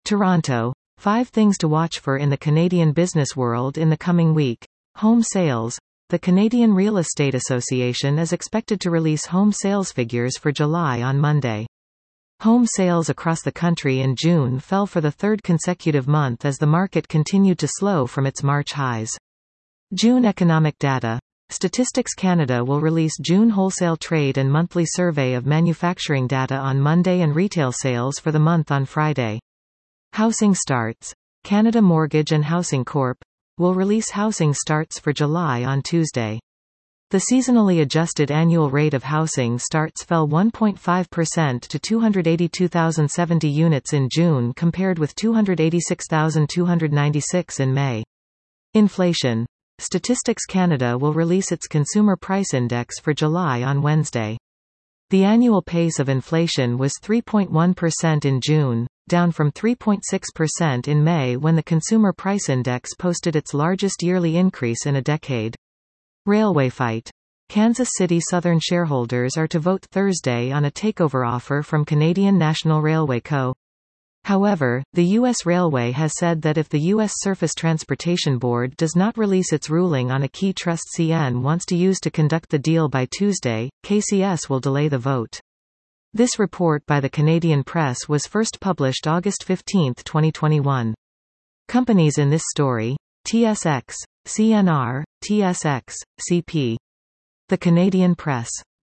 Toronto. 5 things to watch for in the Canadian business world in the coming week. Home sales. The Canadian Real Estate Association is expected to release home sales figures for July on Monday. Home sales across the country in June fell for the third consecutive month as the market continued to slow from its March highs. June economic data. Statistics Canada will release June wholesale trade and monthly survey of manufacturing data on Monday and retail sales for the month on Friday. Housing starts. Canada Mortgage and Housing Corp. will release housing starts for July on Tuesday. The seasonally adjusted annual rate of housing starts fell 1.5% to 282,070 units in June compared with 286,296 in May. Inflation. Statistics Canada will release its Consumer Price Index for July on Wednesday. The annual pace of inflation was 3.1% in June, down from 3.6% in May when the Consumer Price Index posted its largest yearly increase in a decade. Railway fight. Kansas City Southern shareholders are to vote Thursday on a takeover offer from Canadian National Railway Co. However, the U.S. Railway has said that if the U.S. Surface Transportation Board does not release its ruling on a key trust CN wants to use to conduct the deal by Tuesday, KCS will delay the vote. This report by the Canadian Press was first published August 15, 2021. Companies in this story: TSX, CNR, TSX, CP. The Canadian Press.